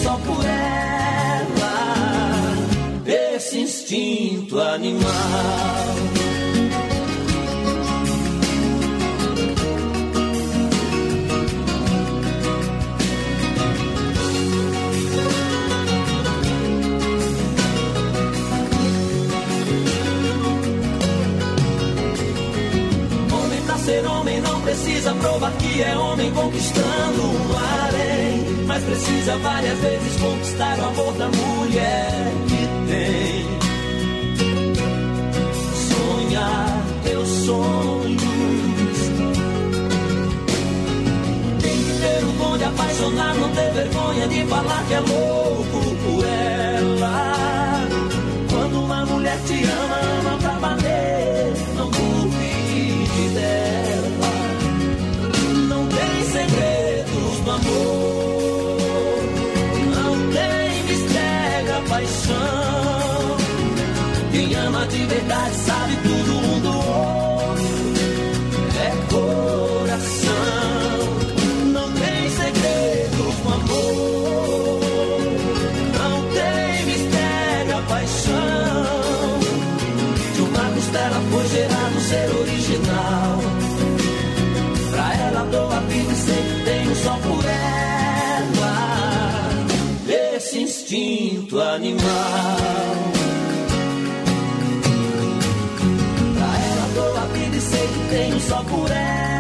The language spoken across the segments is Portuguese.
só por ela, esse instinto animal. Ser homem não precisa provar que é homem conquistando um harém, mas precisa várias vezes conquistar o amor da mulher que tem. Sonhar teus sonhos, tem que ter o dom de apaixonar, não ter vergonha de falar que é louco por ela. Quando uma mulher te ama, ama pra valer, não duvide dela. Não tem segredos do amor, não tem mistério a paixão. Quem ama de verdade sabe tudo um do outro, é coração. Não tem segredos do amor, não tem mistério a paixão. De uma costela foi gerado ser original. Pra ela dou a vida e sempre tenho só por ela, esse instinto animal. Pra ela dou a vida e sempre tenho só por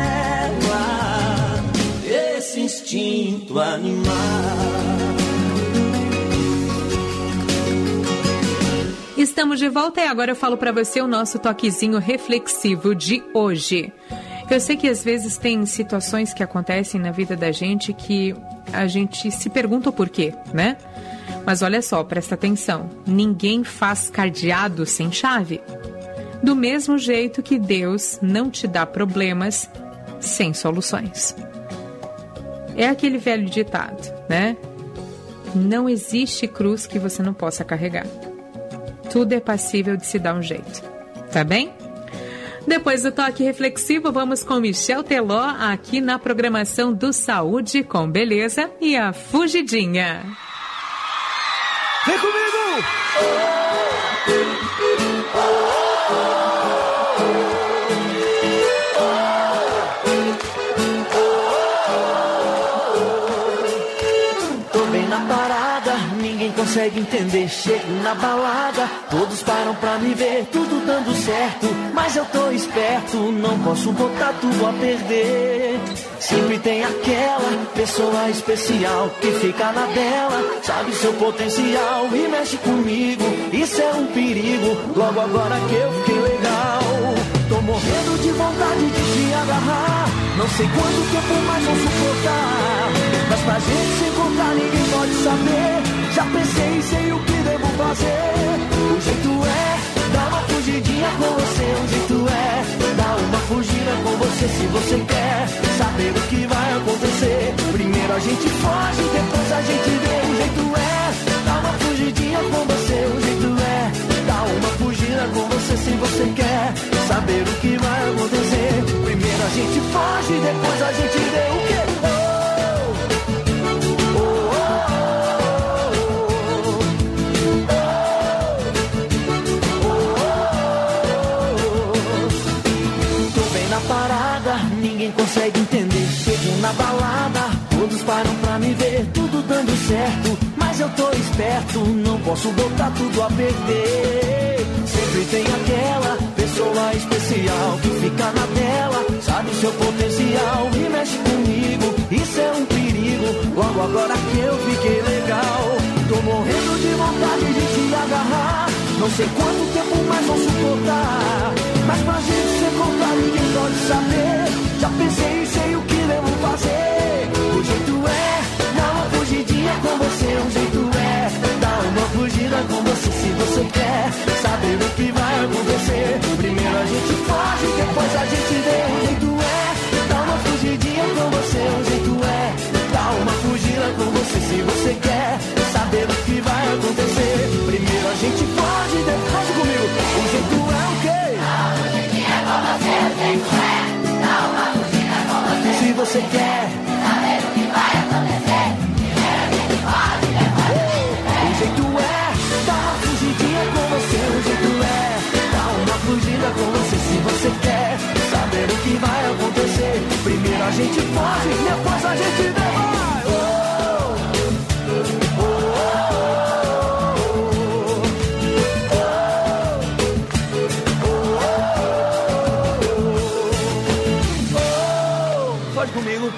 ela, esse instinto animal. Estamos de volta e agora eu falo para você o nosso toquezinho reflexivo de hoje. Eu sei que às vezes tem situações que acontecem na vida da gente que a gente se pergunta o porquê, né? Mas olha só, presta atenção. Ninguém faz cadeado sem chave. Do mesmo jeito que Deus não te dá problemas sem soluções. É aquele velho ditado, né? Não existe cruz que você não possa carregar. Tudo é passível de se dar um jeito. Tá bem? Depois do toque reflexivo, vamos com Michel Teló aqui na programação do Saúde com Beleza e a Fugidinha. Vem comigo! Tô bem na parada, ninguém consegue entender. Chego na balada, todos param pra me ver, tudo dando certo, mas eu tô esperto, não posso botar tudo a perder. Sempre tem aquela pessoa especial que fica na dela, sabe seu potencial e mexe comigo, isso é um perigo, logo agora que eu fiquei legal. Tô morrendo de vontade de te agarrar, não sei quanto tempo mais vou suportar, mas pra gente se encontrar ninguém pode saber. Já pensei e sei o que devo fazer. O jeito é dar uma fugidinha com você. O jeito é dar uma fugida com você. Se você quer saber o que vai acontecer, primeiro a gente foge, depois a gente vê. O jeito é dar uma fugidinha com você. O jeito é dar uma fugida com você. Se você quer saber o que vai acontecer, primeiro a gente foge, depois a gente vê. O que? Parada, ninguém consegue entender. Chego na balada, todos param pra me ver, tudo dando certo, mas eu tô esperto, não posso botar tudo a perder. Sempre tem aquela pessoa especial que fica na tela, sabe seu potencial e mexe comigo, isso é um perigo, logo agora que eu fiquei legal. Tô morrendo de vontade de te agarrar, não sei quanto tempo mais vou suportar, mas pra gente se encontrar ninguém pode saber. Já pensei e sei o que devo fazer. O jeito é dar uma fugidinha com você. O jeito é dar uma fugida com você. Se você quer saber o que vai acontecer, primeiro a gente foge, depois a gente vê. O jeito é dar uma fugidinha com você. O jeito é dar uma fugida com você. Se você quer saber o que vai acontecer, primeiro a gente foge, depois comigo. O jeito é o quê? Se você quer saber o que vai acontecer, primeiro a gente pode, depois longe, depois a gente vê, vai. Pode comigo.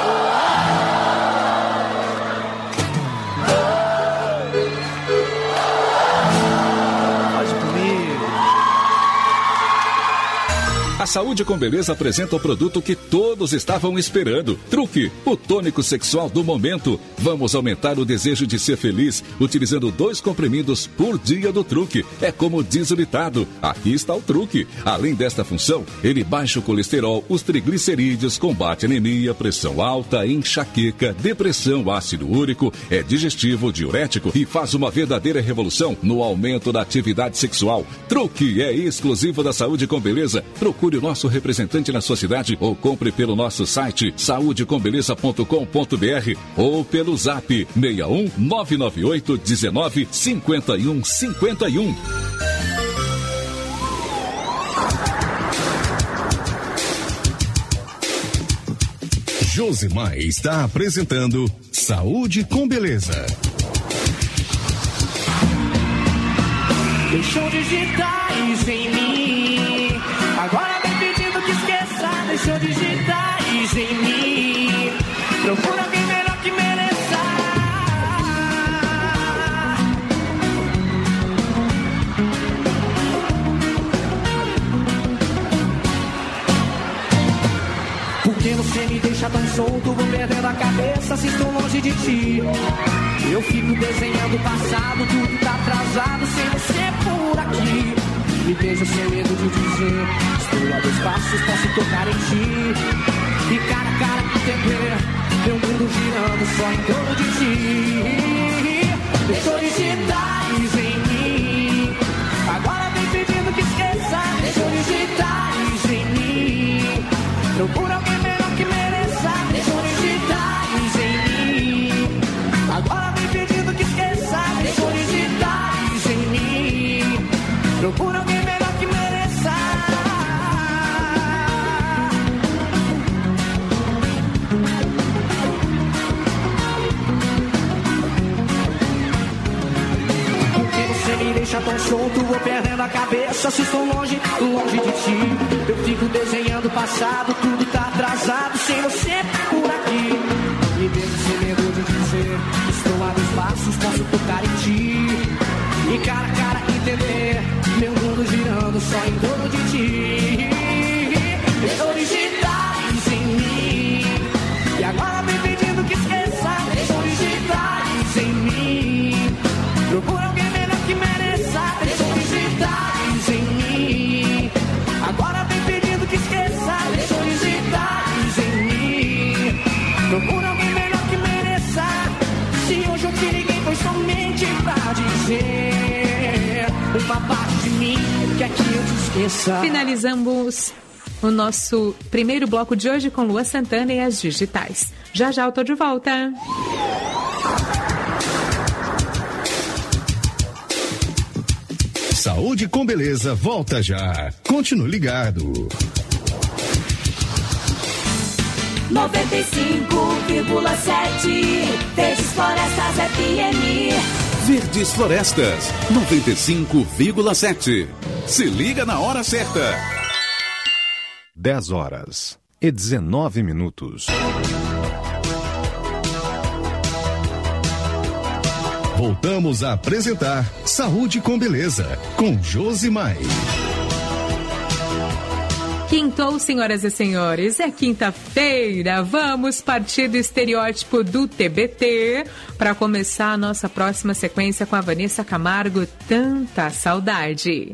A Saúde com Beleza apresenta o produto que todos estavam esperando. Truque, o tônico sexual do momento. Vamos aumentar o desejo de ser feliz utilizando 2 comprimidos por dia do Truque. É como diz o ditado, aqui está o truque. Além desta função, ele baixa o colesterol, os triglicerídeos, combate anemia, pressão alta, enxaqueca, depressão, ácido úrico, é digestivo, diurético e faz uma verdadeira revolução no aumento da atividade sexual. Truque é exclusivo da Saúde com Beleza. Procure o nosso representante na sua cidade ou compre pelo nosso site saudecombeleza.com.br ou pelo zap 61 998 19 51 51. Josimar está apresentando Saúde com Beleza. Deixou digitais em mim. Agora deixou digitais em mim. Procura alguém melhor que mereça. Porque você me deixa tão solto, vou perdendo a cabeça se estou longe de ti. Eu fico desenhando o passado, tudo tá atrasado sem você por aqui. Me vejo sem medo de dizer, estou a 2 passos, posso tocar em ti. E cara a cara entender, meu mundo girando só em torno de ti. Deixou digitais em mim. Agora vem pedindo que esqueça. Deixou digitais em mim. Procura alguém melhor que mereça. Deixou digitais em mim. Agora vem pedindo que esqueça. Deixou digitais em mim. Procura alguém melhor que mereça. Porque você me deixa tão solto, vou perdendo a cabeça se estou longe, longe de ti. Eu fico desenhando o passado, tudo tá atrasado sem você por aqui. Me vejo sem medo de dizer, estou a 2 passos, posso tocar em ti. E cara a cara entender, meu mundo girando só em torno de ti. Deixou digitais em mim. E agora vem pedindo que esqueça. Deixou digitais em mim. Procura alguém melhor que mereça. Deixou digitais em mim. Agora vem pedindo que esqueça. Deixou digitais em mim. Procura alguém melhor que mereça. Se hoje eu te liguei foi somente pra dizer uma parte de mim quer que eu te esqueça. Finalizamos o nosso primeiro bloco de hoje com Lua Santana e as digitais. Já já eu tô de volta. Saúde com Beleza volta já. Continue ligado. 95,7 Verdes Florestas FM. Verdes Florestas 95,7. Se liga na hora certa. 10h19. Voltamos a apresentar Saúde com Beleza, com Josimar. Quintou, senhoras e senhores, é quinta-feira. Vamos partir do estereótipo do TBT para começar a nossa próxima sequência com a Vanessa Camargo, Tanta Saudade.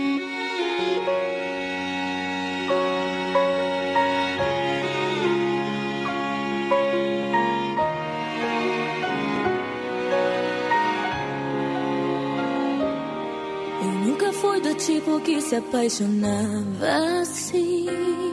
Tipo que se apaixonava assim.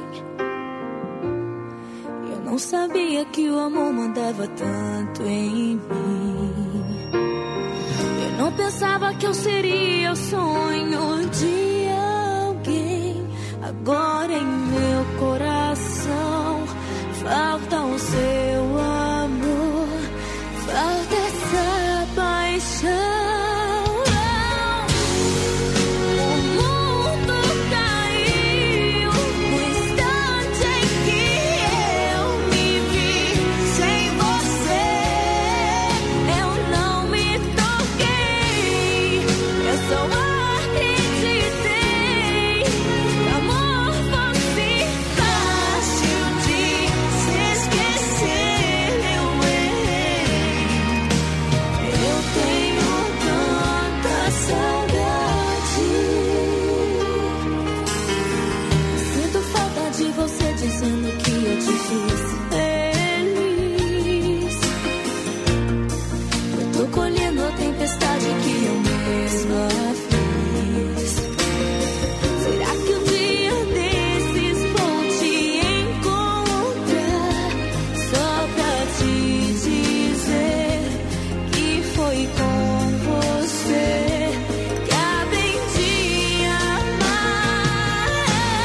Eu não sabia que o amor mandava tanto em mim. Eu não pensava que eu seria o sonho de alguém. Agora em meu coração falta o seu amor, falta essa paixão. Dizendo que eu te fiz feliz. Eu tô colhendo a tempestade que eu mesma fiz. Será que um dia desses vou te encontrar só pra te dizer que foi com você que aprendi a amar.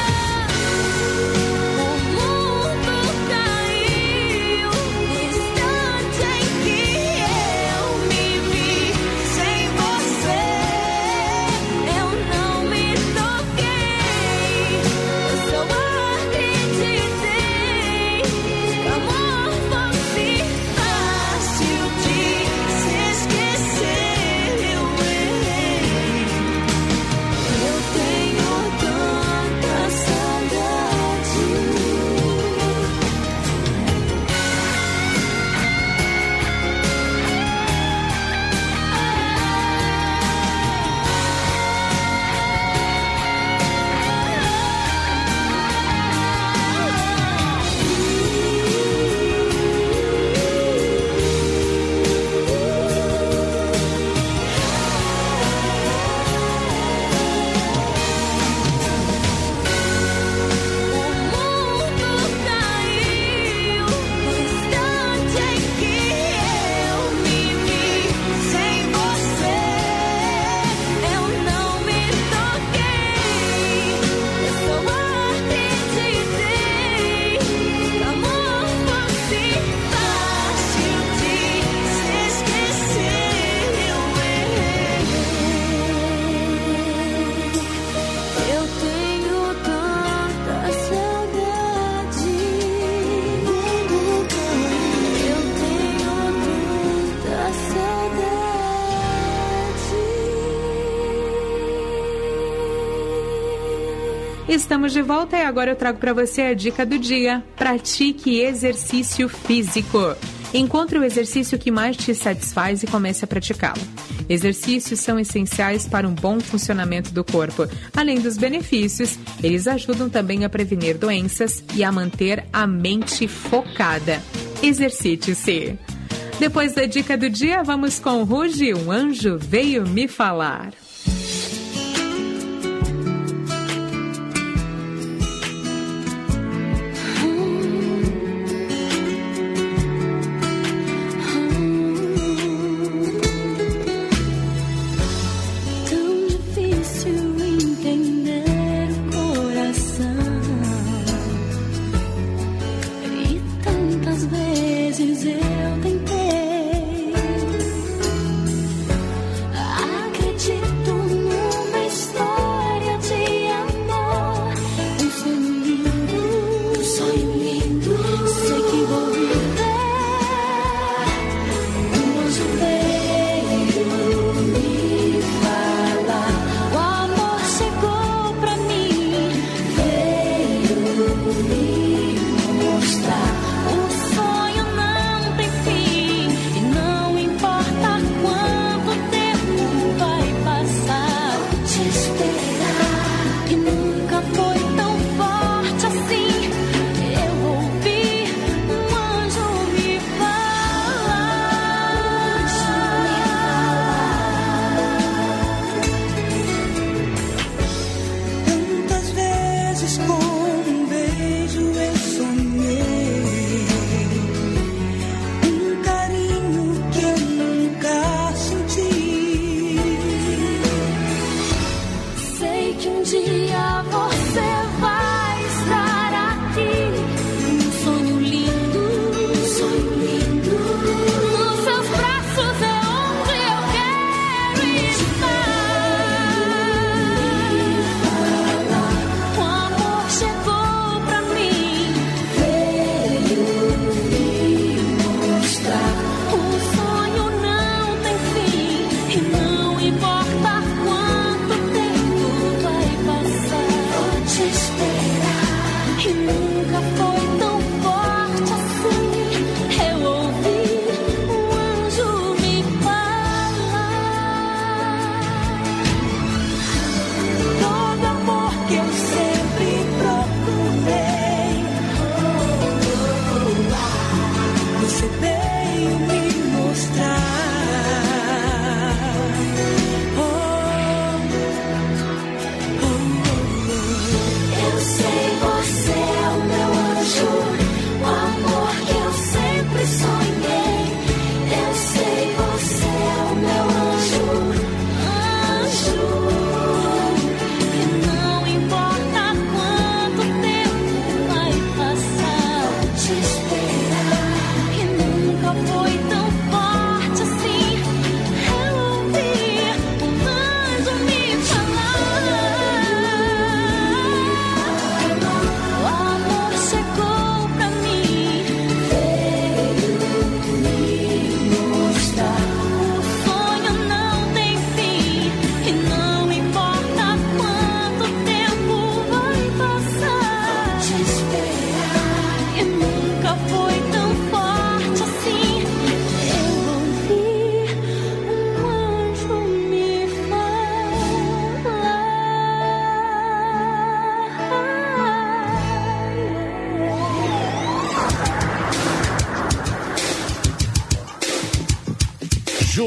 Estamos de volta e agora eu trago para você a dica do dia. Pratique exercício físico. Encontre o exercício que mais te satisfaz e comece a praticá-lo. Exercícios são essenciais para um bom funcionamento do corpo. Além dos benefícios, eles ajudam também a prevenir doenças e a manter a mente focada. Exercite-se. Depois da dica do dia, vamos com Ruge, um anjo veio me falar. Eu tentei acreditar.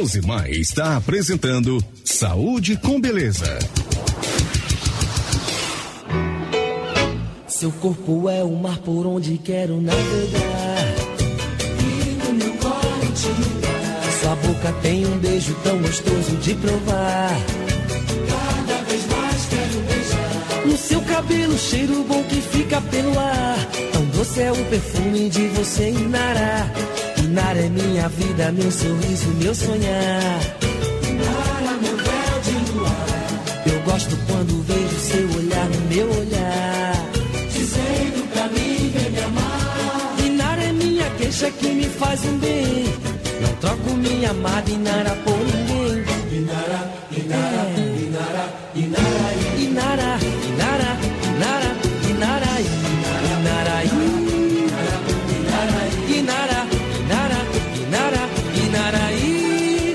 Josimar está apresentando Saúde com Beleza. Seu corpo é o mar por onde quero navegar. E no meu colo te ligar. Sua boca tem um beijo tão gostoso de provar. Cada vez mais quero beijar. No seu cabelo, cheiro bom que fica pelo ar. Tão doce é o perfume de você, Inara. Inara é minha vida, meu sorriso, meu sonhar. Inara, meu véu de luar. Eu gosto quando vejo seu olhar no meu olhar. Dizendo pra mim, vem me amar. Inara é minha queixa que me faz um bem. Não troco minha amada Inara por ninguém. Inara, Inara, Inara, Inara, Inara, Inara, Inara, Inara, Inara, Inara, Inara, Inara, Inaraí,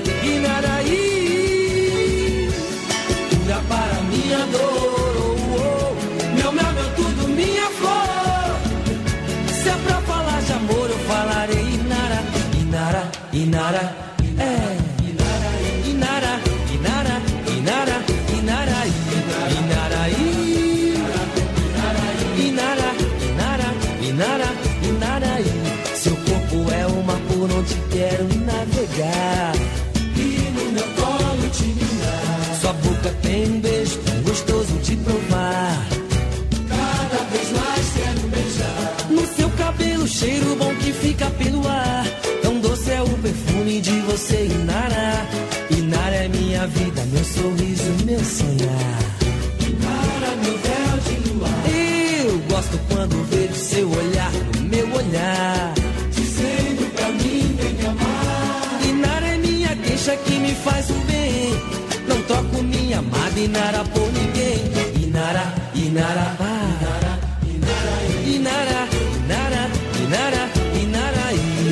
Inaraí. Cura para minha dor, oh, oh. Meu mel, meu tudo, minha flor. Se é pra falar de amor, eu falarei Inara, Inara, Inara, é. Inara, Inara, Inara, Inaraí, Inaraí. Inara, Inara, Inara, Inaraí. Seu corpo é uma por onde quero navegar. E no meu colo te mirar. Sua boca tem um beijo tão gostoso de provar. Cada vez mais quero beijar. No seu cabelo, cheiro bom que fica pelo ar. Tão doce é o perfume de você, Inara. Inara é minha vida, meu sorriso, meu sonhar. Inara, meu véu de luar. Eu gosto quando vejo seu olhar no meu olhar. Dizendo pra mim, vem me amar. Inara é minha queixa que me faz um bem. Não troco minha amada Inara por ninguém. Inara, Inara, Inara, Inara, Inara, Inara, Inara, Inara,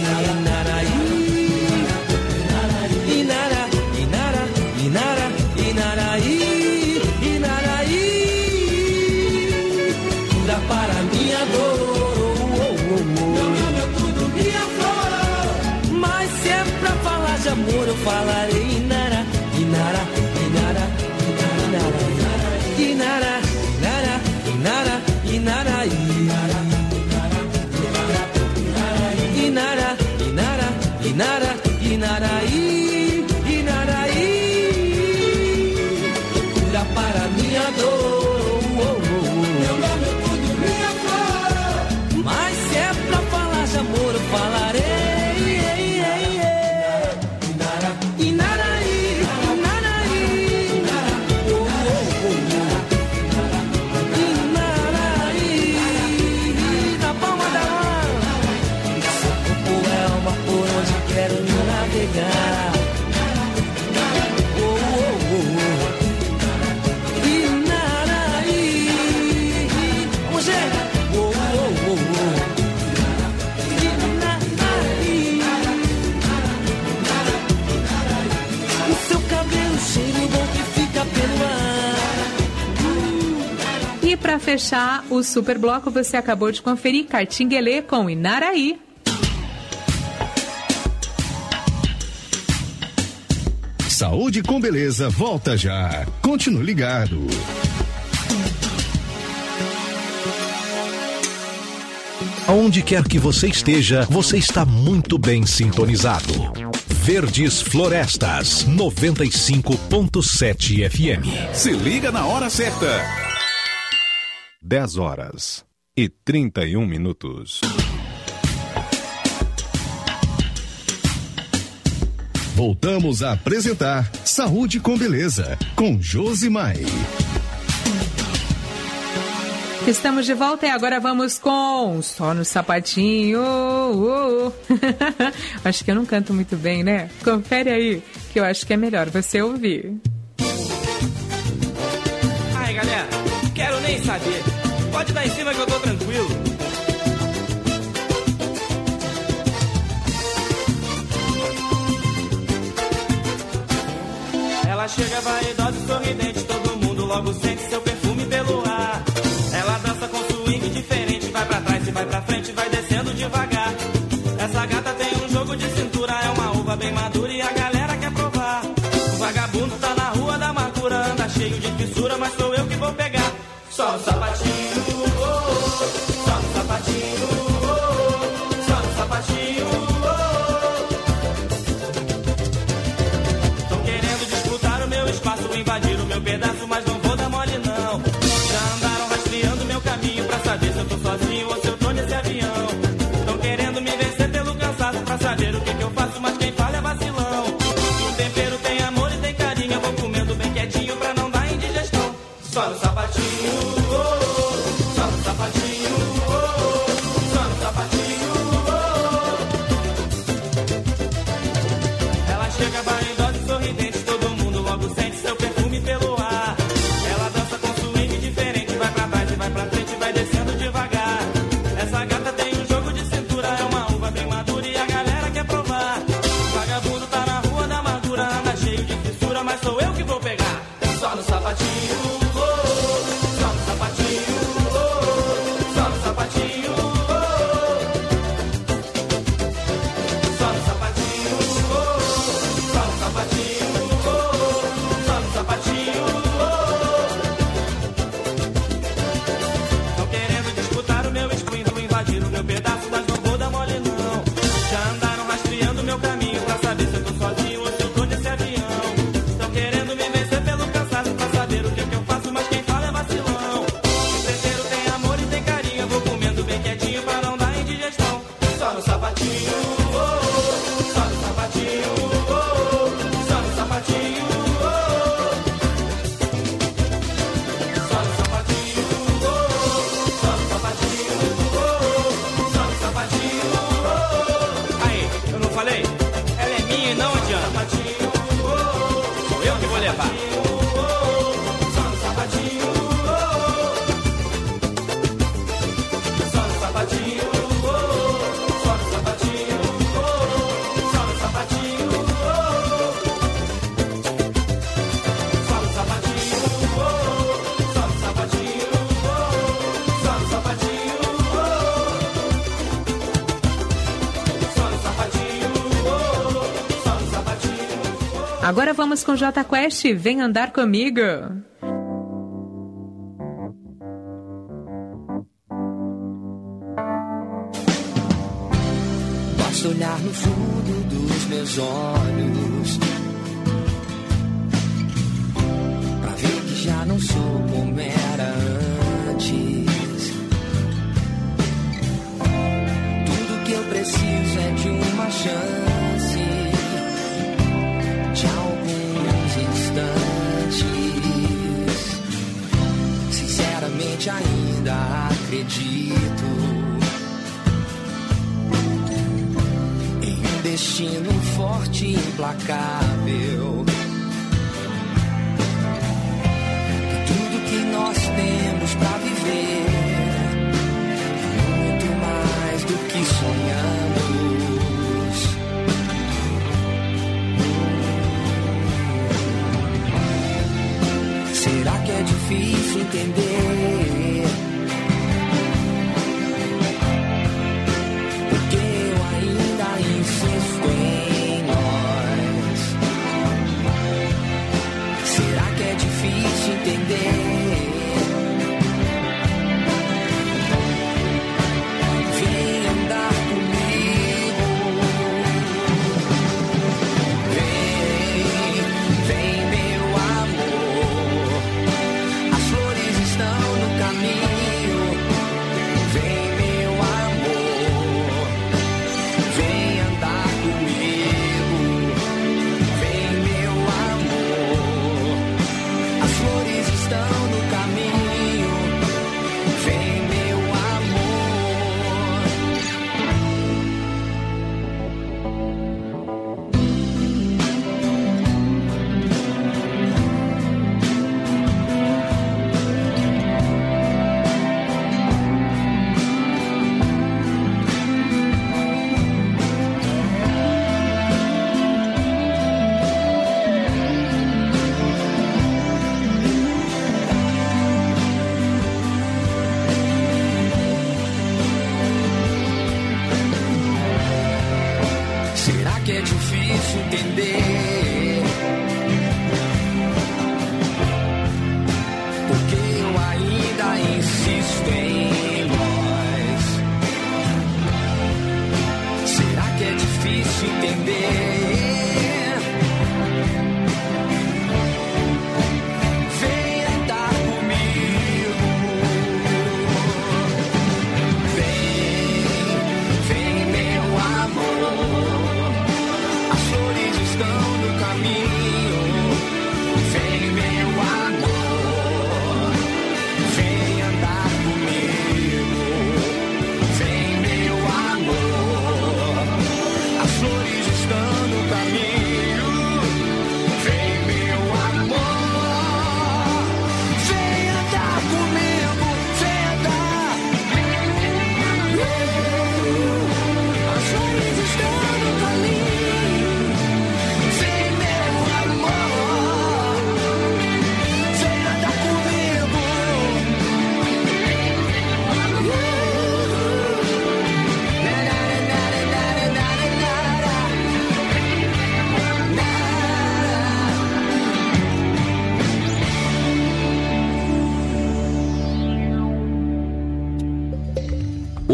Inara, Inara, Inara, Inaraí, Inaraí. Cura para minha dor, oh, oh, oh. Meu tudo, minha flor. Mas se é pra falar de amor, eu falarei Inara, Inara, Inara, Inara, Inara, Inara, Inara, Inaraí. Inara, Inara, Inara, Inaraí, Inaraí. Cura para minha dor, oh, oh, oh. Meu nome é tudo, minha flor. Mas se é pra falar de amor, eu falarei Inara, Inaraí, Inaraí, oh, oh, oh. Inaraí, na palma da mão. Seu corpo é uma por onde quero navegar. Oh, oh, oh, oh. Inaraí, vamos ver. Oh, oh, oh, oh. Inaraí. O seu cabelo, cheiro bom que fica pelo ar. E para fechar o Super Bloco, você acabou de conferir Cartinguelê com Inaraí. Saúde com Beleza volta já. Continue ligado. Aonde quer que você esteja, você está muito bem sintonizado. Verdes Florestas, 95.7 FM. Se liga na hora certa. 10h31. Voltamos a apresentar Saúde com Beleza, com Josimar. Estamos de volta e agora vamos com Só no Sapatinho. Acho que eu não canto muito bem, né? Confere aí, que eu acho que é melhor você ouvir. Ai, galera, quero nem saber. Pode dar em cima que eu tô tranquilo. Ela chega vaidosa e sorridente, todo mundo logo sente seu perfume pelo ar. Ela dança com swing diferente, vai pra trás e vai pra frente, vai descendo devagar. Essa gata tem um jogo de cintura, é uma uva bem madura e a galera quer provar. fissura, mas sou eu que vou pegar. Só no sapatinho, só no sapatinho, só no sapatinho. Tão querendo disputar o meu espaço, invadir o meu pedaço, mas não vou dar mole não. Já andaram rastreando meu caminho pra saber se eu tô sozinho ou se eu tô nesse avião. Tão querendo me vencer pelo cansaço pra saber o que eu faço, mas quem fala é vacilão. No tempero tem amor e tem carinho, eu vou comendo bem quietinho pra não dar indigestão. Só no sapatinho. Chega vaidosa e sorridente, todo mundo logo sente seu perfume pelo ar. Ela dança com swing diferente, vai pra trás e vai pra frente, vai descendo devagar. Essa gata tem um jogo de cintura, é uma uva bem madura e a galera quer provar. O vagabundo tá na rua da amargura, anda cheio de fissura, mas sou eu que vou pegar. Só no sapatinho, só no sapatinho, só no sapatinho. Agora vamos com Jota Quest, Vem Andar Comigo. Basta olhar no fundo dos meus olhos pra ver que já não sou como era antes. Tudo que eu preciso é de uma chance, de alguns instantes. Sinceramente ainda acredito em um destino forte e implacável, que tudo que nós temos pra viver é muito mais do que sonhamos. Será que é difícil entender? Porque eu ainda insisto em nós. Será que é difícil entender? Vem andar comigo. Vem meu amor. As flores estão no caminho. Vem meu amor. Vem andar comigo. Vem meu amor. As flores estão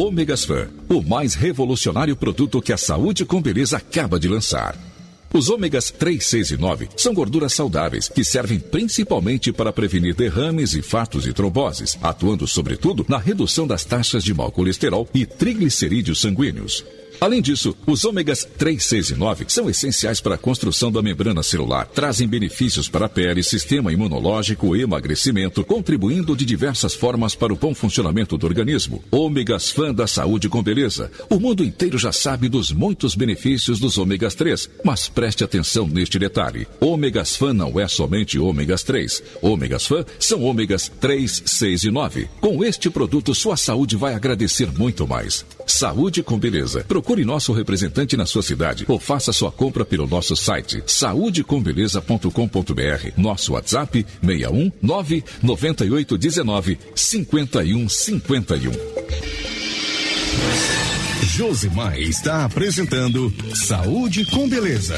Ômegas Fan, o mais revolucionário produto que a Saúde com Beleza acaba de lançar. Os ômegas 3, 6 e 9 são gorduras saudáveis que servem principalmente para prevenir derrames, infartos e tromboses, atuando sobretudo na redução das taxas de mau colesterol e triglicerídeos sanguíneos. Além disso, os ômegas 3, 6 e 9 são essenciais para a construção da membrana celular, trazem benefícios para a pele, sistema imunológico e emagrecimento, contribuindo de diversas formas para o bom funcionamento do organismo. Ômegas Fan da Saúde com Beleza. O mundo inteiro já sabe dos muitos benefícios dos ômegas 3, mas preste atenção neste detalhe. Ômegas Fan não é somente ômegas 3. Ômegas Fan são ômegas 3, 6 e 9. Com este produto, sua saúde vai agradecer muito mais. Saúde com Beleza. Procure nosso representante na sua cidade ou faça sua compra pelo nosso site saudecombeleza.com.br. Nosso WhatsApp 61 99819 5151. Josimar está apresentando Saúde com Beleza.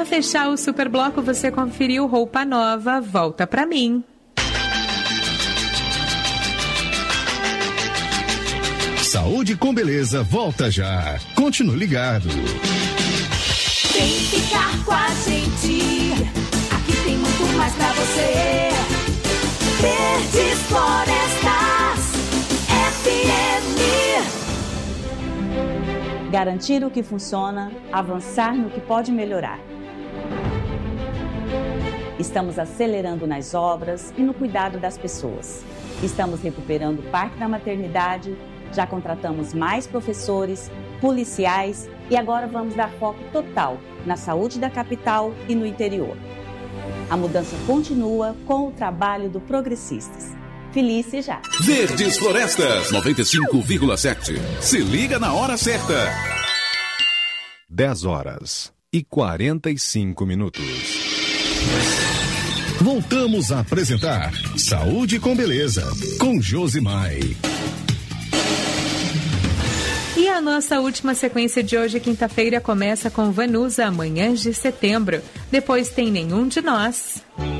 Para fechar o Superbloco, você conferiu Roupa Nova, Volta Pra Mim. Saúde com Beleza volta já. Continue ligado. Vem ficar com a gente. Aqui tem muito mais pra você. Verdes Florestas FM. Garantir o que funciona, avançar no que pode melhorar. Estamos acelerando nas obras e no cuidado das pessoas. Estamos recuperando o Parque da Maternidade, já contratamos mais professores, policiais e agora vamos dar foco total na saúde da capital e no interior. A mudança continua com o trabalho do Progressistas. Felice já! Verdes Florestas 95,7. Se liga na hora certa. 10h45. Voltamos a apresentar Saúde com Beleza, com Josimar. E a nossa última sequência de hoje, quinta-feira, começa com Vanusa, Manhãs de Setembro. Depois tem Nenhum de Nós.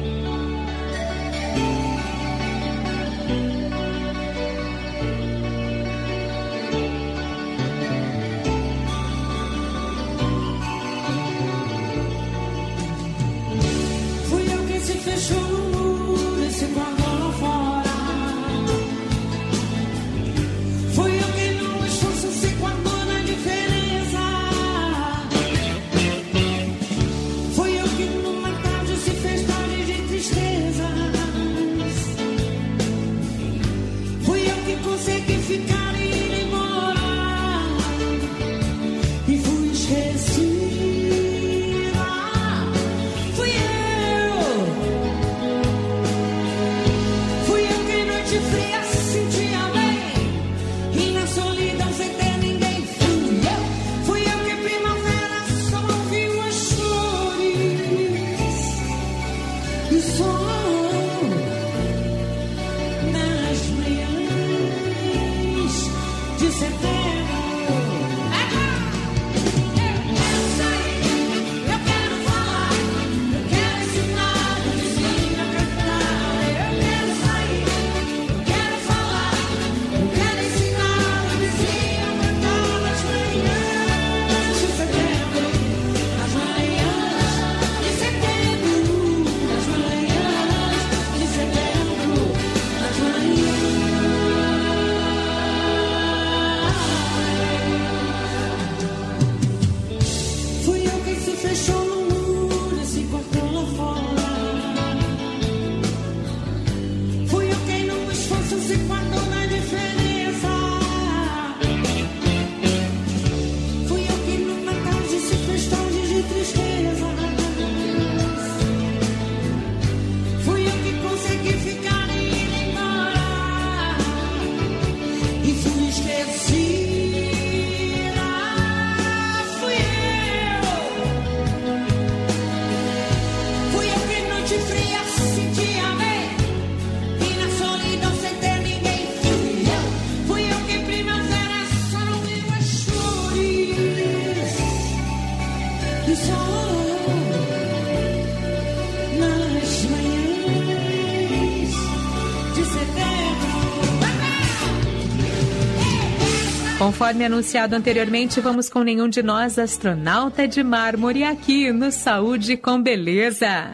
Conforme anunciado anteriormente, vamos com Nenhum de Nós, Astronauta de Mármore, aqui no Saúde com Beleza.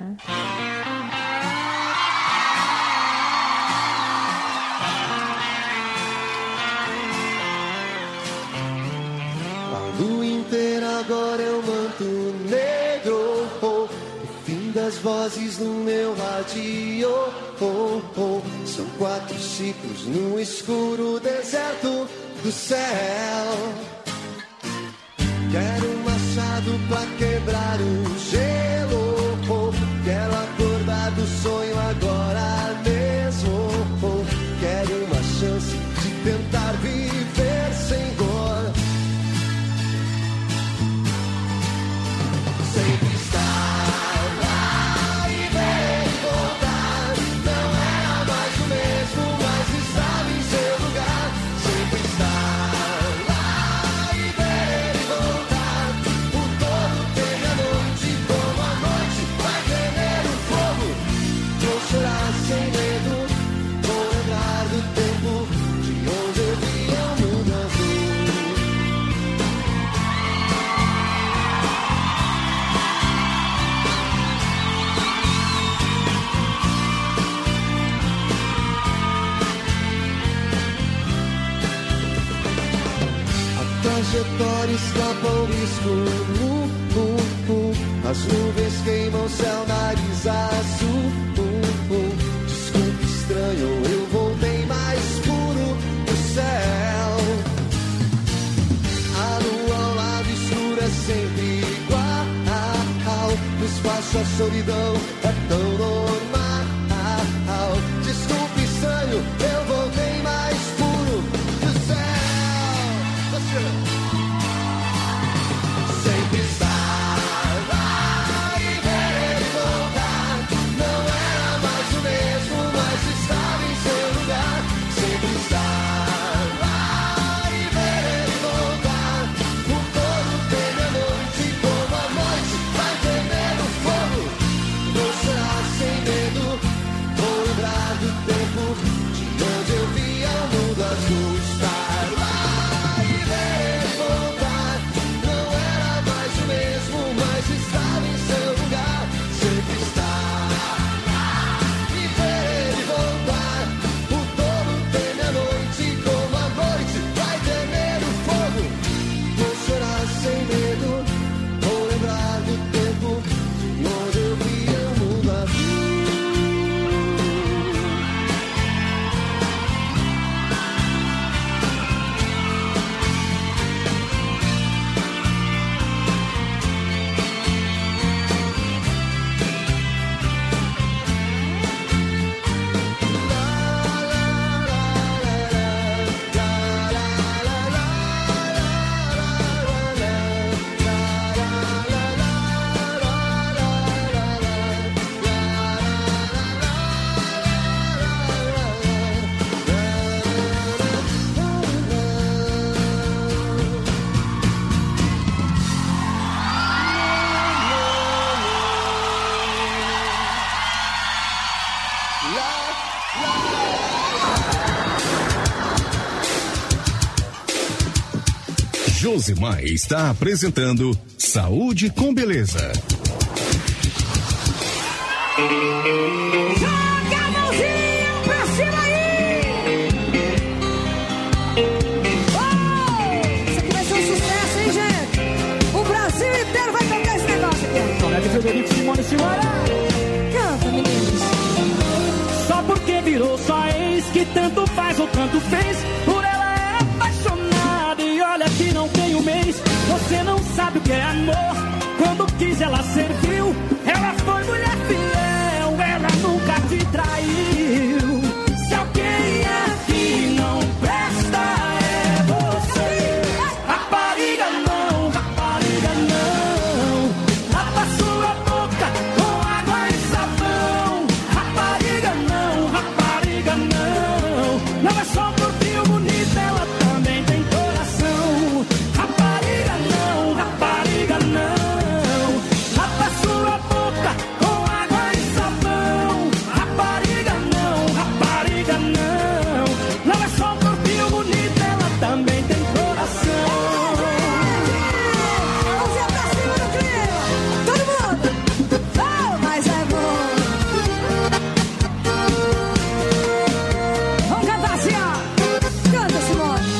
A lua inteira agora é o manto negro, o fim das vozes no meu rádio. São 4 ciclos no escuro deserto do céu. Quero um machado pra quebrar o gelo. Quero acordar do sonho agora mesmo. Quero uma chance de tentar viver sem dor. Sempre estar lá e ver voltar. Não era mais o mesmo, mas estava em seu lugar. Sempre estar lá e ver voltar. O todo tem a noite como a escuro. As nuvens queimam o céu, nariz azul. Desculpe, estranho, eu voltei mais puro do céu. A lua ao lado escuro é sempre igual. No espaço a solidão é tão normal. Desculpe, estranho, eu voltei mais puro do céu. Sempre estava e ver ele voltar. Não era mais o mesmo, mas estava em seu lugar. Sempre estava e ver ele voltar. O todo teme a noite, como a noite vai temer o fogo. Vou chorar sem medo, vou lembrar do tempo de onde eu via o mundo azul. Estar lá e ver ele voltar. Não era mais o mesmo, mas estava em seu lugar. Sempre estar lá e ver ele voltar. O todo teme a noite, como a noite vai temer o fogo. Vou chorar sem medo, vou lembrar do tempo de onde eu via o mundo azul. Josimar está apresentando Saúde com Beleza. Joga a mãozinha pra cima aí! Isso aqui vai ser um sucesso, hein, gente? O Brasil inteiro vai tocar esse negócio aqui. Tonete Frederico, Simone Simara. Canta, meninos. Só porque virou sua ex, que tanto faz ou tanto fez. Por ela é apaixonada e olha que não tem um mês. Você não sabe o que é amor. Quando quis ela serviu. Ela foi mulher fiel, ela nunca te traiu. Se alguém aqui não presta é você. Rapariga não, rapariga não. Lava sua boca com água e sabão. Rapariga não, rapariga não. Não é só por fio bonito, ela também tem coração. Rapariga não, rapariga não. Lava sua boca com água e sabão. Rapariga não, rapariga não. Não é só por fio bonito, ela também tem coração. Mãozinha pra cima do clima. Todo mundo. Oh, mas é bom. Vamos cantar assim, ó. Canta, Simone.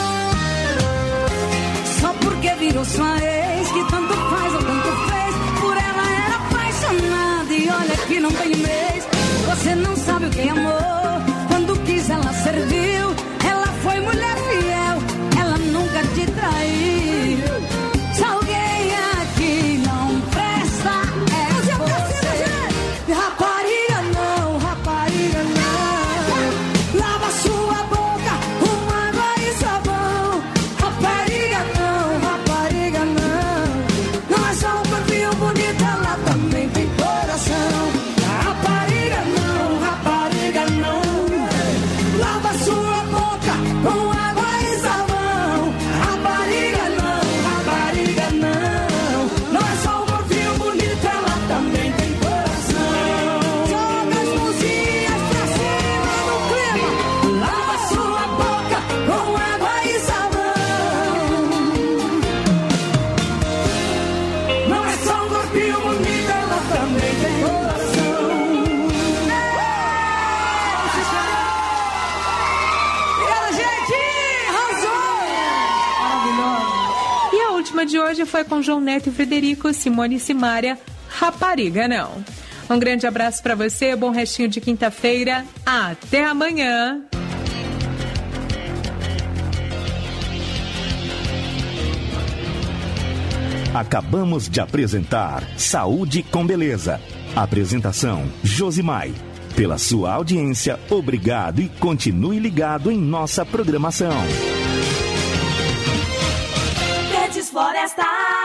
Só porque virou sua ex, que tanto faz ou tanto fez. Por ela era apaixonada e olha que não tem mês. Você não sabe o que é amor. Quando quis ela serviu. Ela foi mulher fiel, ela nunca te traiu. Se alguém aqui não presta é você. Rapariga não, rapariga não. Lava sua boca com água e sabão. Rapariga não, rapariga não. Não é só um perfil bonito, ela também tem coração. Rapariga não, rapariga não. de hoje foi com João Neto e Frederico, Simone e Simária, Rapariga Não. Um grande abraço para você, bom restinho de quinta-feira, até amanhã. Acabamos de apresentar Saúde com Beleza. Apresentação Josimai. Pela sua audiência, obrigado e continue ligado em nossa programação. Verdes Florestas.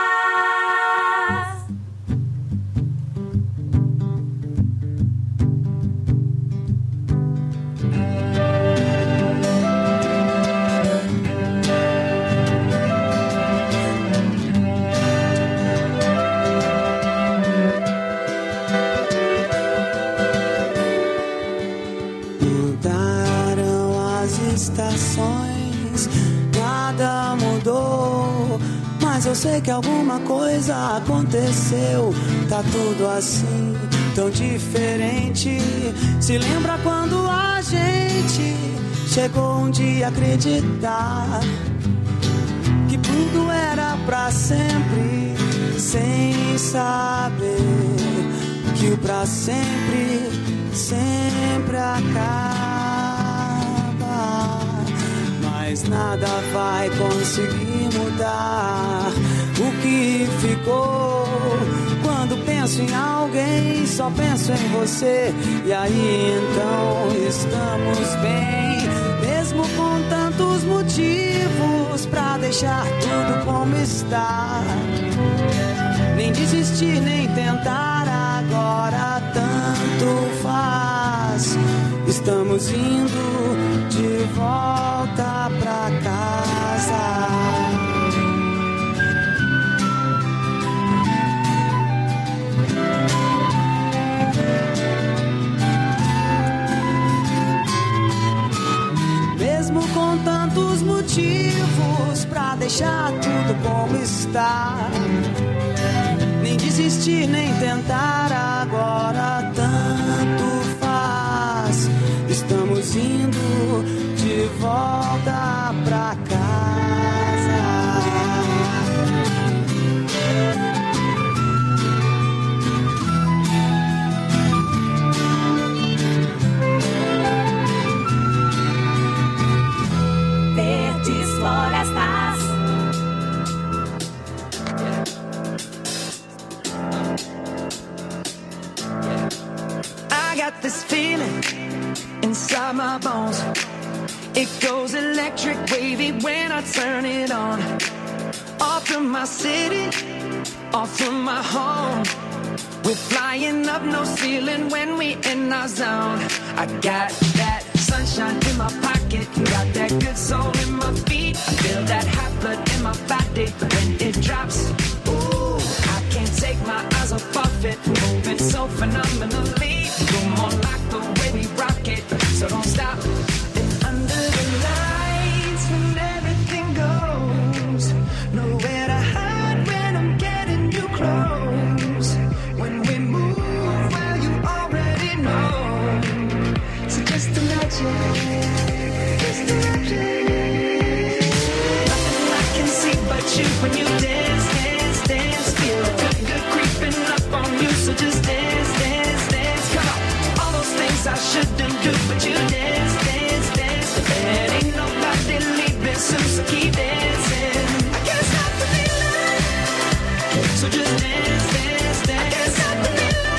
Estações, nada mudou, mas eu sei que alguma coisa aconteceu. Tá tudo assim, tão diferente. Se lembra quando a gente chegou um dia a acreditar que tudo era pra sempre, sem saber que o pra sempre sempre acaba. Mas nada vai conseguir mudar o que ficou. Quando penso em alguém, só penso em você. E aí então estamos bem, mesmo com tantos motivos pra deixar tudo como está. Nem desistir, nem tentar, agora tanto faz. Estamos indo de volta pra casa. Mesmo com tantos motivos pra deixar tudo como está. Nem desistir, nem tentar, agora tanto faz. Estamos indo de volta pra casa. Verdes Florestas. I got this feeling inside my bones. It goes electric wavy when I turn it on. Off from my city, off from my home. We're flying up no ceiling when we in our zone. I got that sunshine in my pocket, got that good soul in my feet. I feel that hot blood in my body when it drops. Ooh, I can't take my eyes off of it, moving so phenomenally. You're more like the way we rock it, so don't stop. And under the lights when everything goes, nowhere to hide when I'm getting you close. When we move, well you already know. So just imagine, just imagine. Nothing I can see but you when you dance, dance, dance. Feel the good, good creeping up on you, so just dance, dance, dance. Come on, all those things I shouldn't do, but you dance, dance, dance. There ain't nobody leaving soon, so keep dancing. I can't stop the feeling, so just dance, dance, dance. I can't stop the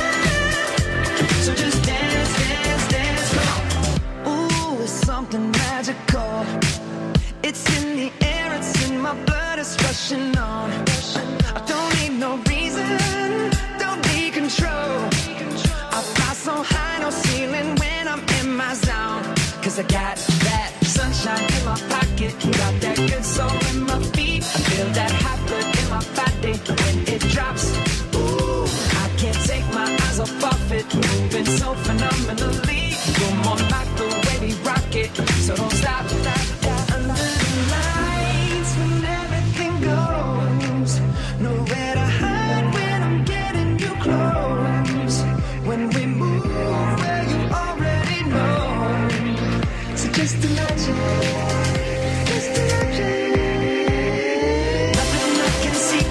feeling, so just dance, dance, dance. Come on. Ooh, it's something magical. It's in the air, it's in my blood, it's rushing on. I don't need no reason, don't need control. I fly so high, no ceiling when I'm in my zone. Cause I got that sunshine in my pocket, got that good soul in my feet. I feel that hot blood in my body when it drops. Ooh, I can't take my eyes off of it, moving so phenomenally. You're more like the way we rock it, so don't stop. Under the lights when everything goes, nowhere to hide when I'm getting you close. When we move, well you already know. So just imagine, just imagine. Nothing I can see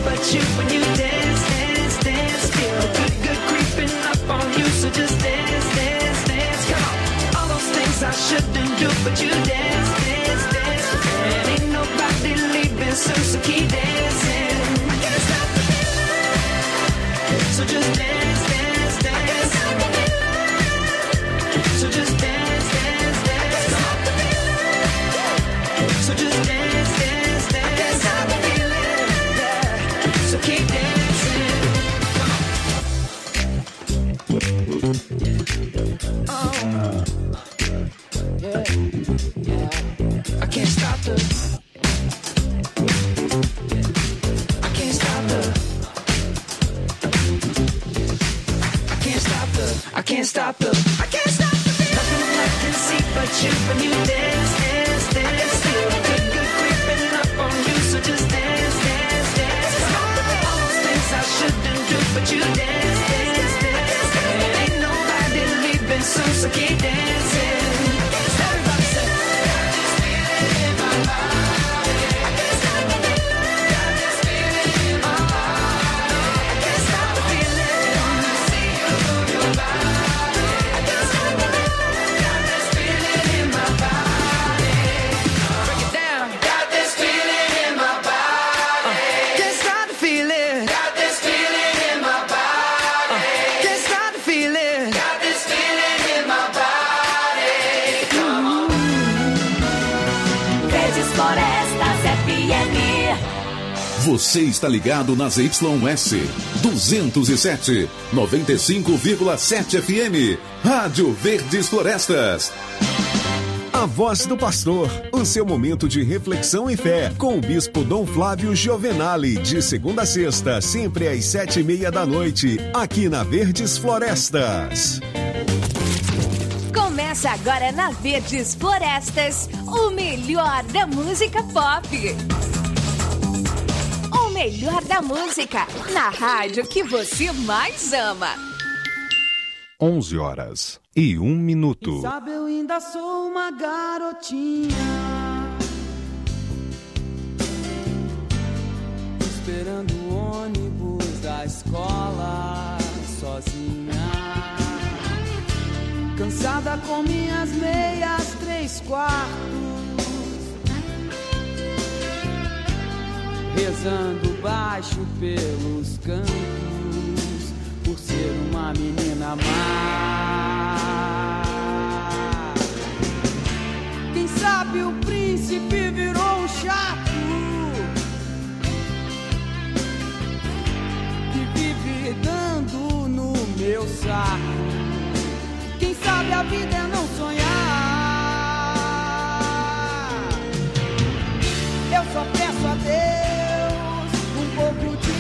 So just dance, dance, dance. So just dance, dance, dance. So just dance, dance, dance. Yeah. So keep dancing. Oh. Yeah, yeah. I can't stop the. I can't stop the. I can't stop the. I can't stop the. I can't stop the feeling. Nothing I can see but you when you dance, dance, dance. Feel good, good creeping up on you, so just dance, dance, dance. All those things I shouldn't do, but you dance, dance, dance. Ain't nobody leaving soon, so keep dancing. Everybody say, got this feeling in my body. I can't stop the feeling. Got this feeling in my body. I can't stop the feeling. Wanna see you move your body. I can't stop the feeling. Got this feeling in my body. Break it down. Got this feeling in my body. Can't stop the feeling. Got this feeling in my body. Can't stop the feeling. Got this feeling in my body. Come on. Verdes Florestas FM. Você está ligado nas YS 207, 95,7 FM. Rádio Verdes Florestas. A Voz do Pastor, o seu momento de reflexão e fé, com o Bispo Dom Flávio Giovenali, de segunda a sexta, sempre às 7:30 da noite, aqui na Verdes Florestas. Começa agora na Verdes Florestas, o melhor da música pop. O melhor da música, na rádio que você mais ama. 11h01. Sabe, eu ainda sou uma garotinha, esperando o ônibus da escola sozinha, cansada com minhas meias 3/4, rezando baixo pelos cantos, por ser uma menina má. Quem sabe o príncipe virou um chato que vive dando no meu saco. Quem sabe a vida é não sonhar. Eu só peço a Deus um pouco de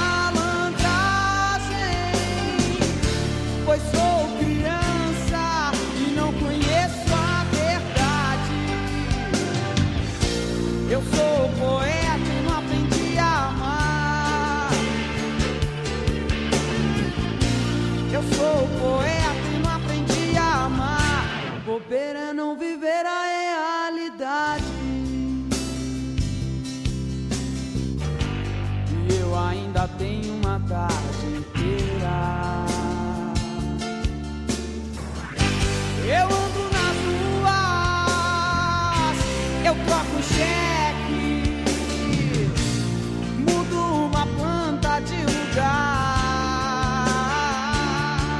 pois sou criança e não conheço a verdade. Eu sou poeta e não aprendi a amar. Eu sou poeta e não aprendi a amar. Bobeira é não viver a realidade. E eu ainda tenho uma tarde inteira. Eu ando nas ruas, eu troco cheque, mudo uma planta de lugar,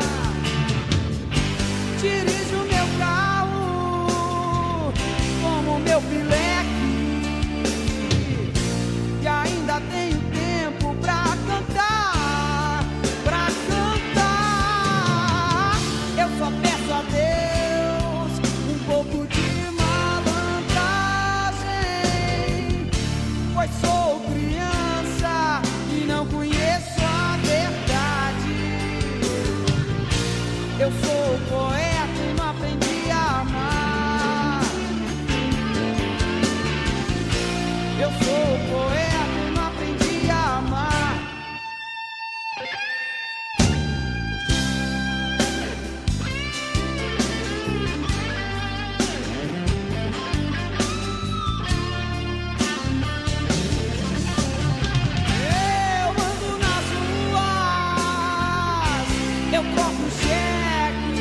dirijo meu carro como meu pileque, e ainda tenho tempo pra cantar, pra cantar. Eu só peço a Deus um pouco de malandragem, pois sou criança e não conheço a verdade. Eu sou poeta e não aprendi a amar. Eu sou poeta e não aprendi a amar. Eu troco cheque,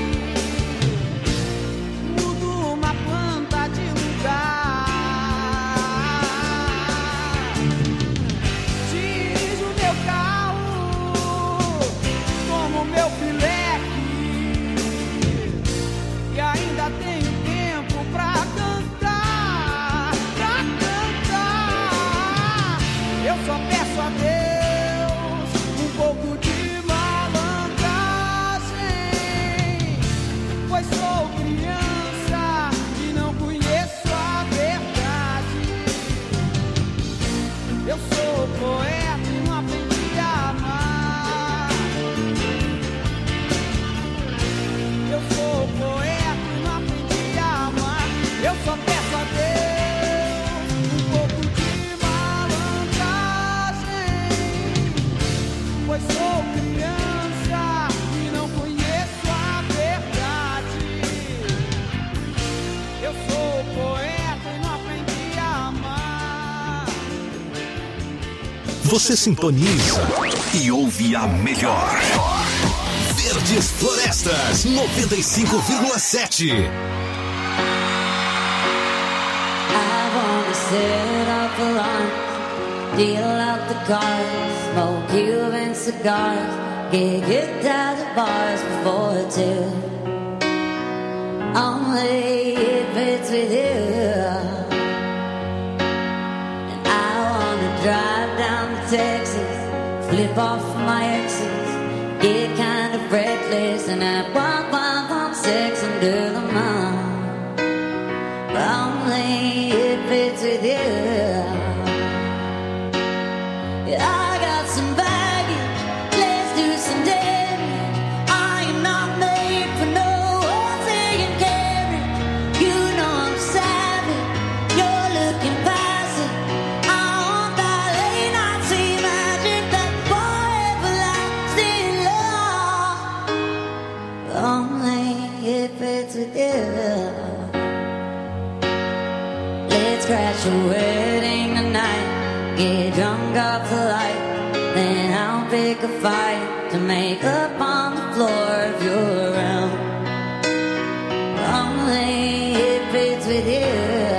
mudo uma planta de lugar, dirijo meu carro pois sou criança e não conheço a verdade. Eu sou poeta e não aprendi a amar. Você sintoniza e ouve a melhor. Verdes Florestas 95,7. Set off alarms, deal out the cards, smoke Cuban cigars, get kicked out of bars before 2. Only if it's with you. And I wanna drive down to Texas, flip off my exes, get kind of reckless, and have one sex under the moon. Only if it's with you. I got some baggage, let's do some damage. I am not made for no horse-taking carriage. You know I'm savage, you're looking past it. I want that late night sea magic, that forever lasting love. Only if it's with you. Crash a wedding tonight, get drunk off the light, then I'll pick a fight to make up on the floor of your room. Only if it's with you.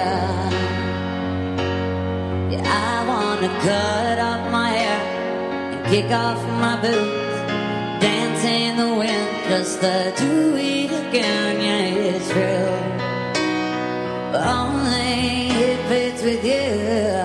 Yeah, I wanna cut off my hair and kick off my boots, dance in the wind, just the two we again, yeah, it's real. Only if it's with you.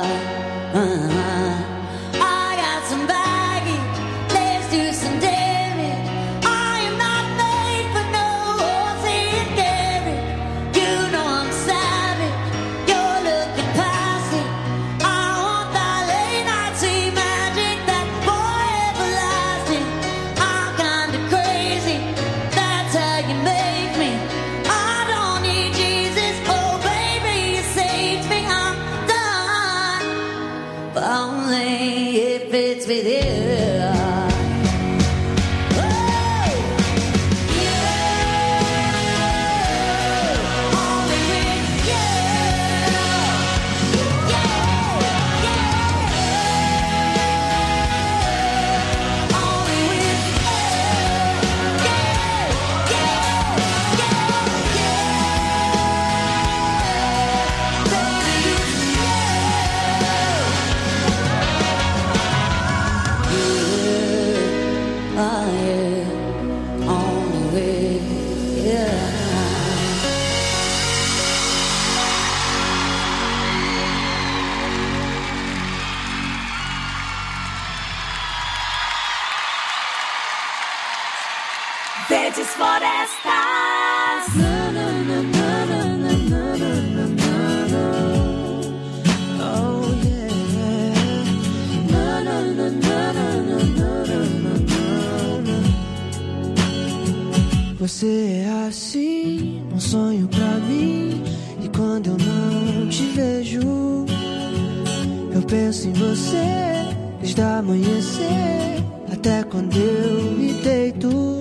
I got some baggage, let's do some damage. I am not made for no horse-taking carriage. You know I'm savage, you're looking past it. I want that late night sea magic, that forever lasting. I'm kinda crazy, that's how you make me. I don't need Jesus, oh baby, you saved me, I'm done. But only if it's with you. Verdes Florestas. Oh yeah. Você é assim, um sonho pra mim. E quando eu não te vejo, eu penso em você desde amanhecer até quando eu me deito.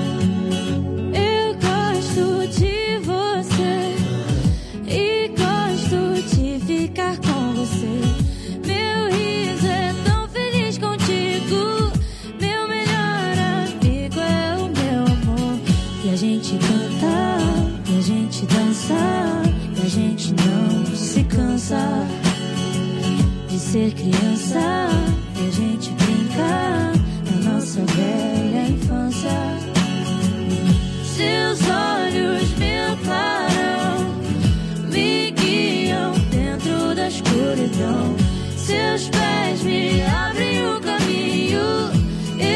Eu gosto de você e gosto de ficar com você. Meu riso é tão feliz contigo. Meu melhor amigo é o meu amor. E a gente canta, e a gente dança, e a gente não se cansa de ser criança. E a gente brinca na nossa velha